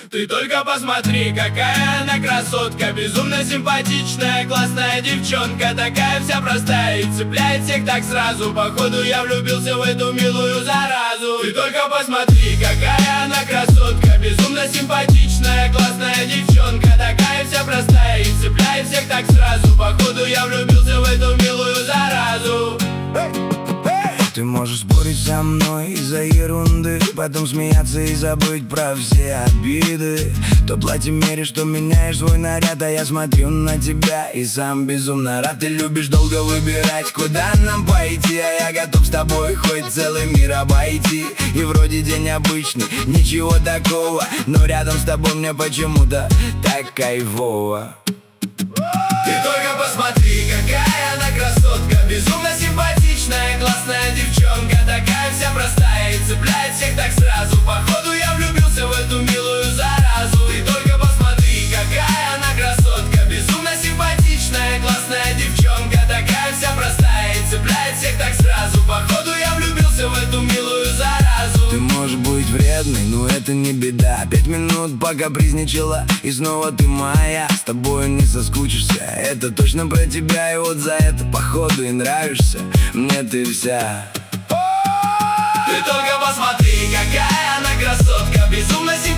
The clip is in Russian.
Ты только посмотри, какая она красотка, безумно симпатичная, классная девчонка, такая вся простая и цепляет всех так сразу. Походу я влюбился в эту милую заразу. Ты только посмотри, какая она красотка, безумно симпатичная, классная девчонка, такая вся простая и цепляет всех так сразу. Походу я влюбился в эту милую заразу. Ты можешь спорить со мной из-за ерунды, потом смеяться и забыть про все обиды. То платье меришь, что меняешь свой наряд, а я смотрю на тебя и сам безумно рад. Ты любишь долго выбирать, куда нам пойти, а я готов с тобой хоть целый мир обойти. И вроде день обычный, ничего такого, но рядом с тобой мне почему-то так кайфово. Ты только посмотри, какая она красотка, безумно симпатичная, классная девчонка, такая вся простая и цепляет всех так сразу. Походу я влюбился в эту милую заразу. Ты только посмотри, какая она красотка, безумно симпатичная, классная девчонка, такая вся простая и цепляет всех так сразу. Походу я влюбился в эту милую заразу. Ты можешь быть вредной, но это не беда. 5 минут пока призничала, и снова ты моя. С тобой не соскучишься, это точно про тебя. И вот за это походу и нравишься мне ты вся. Ты только посмотри, какая она красотка, безумно симпатичная,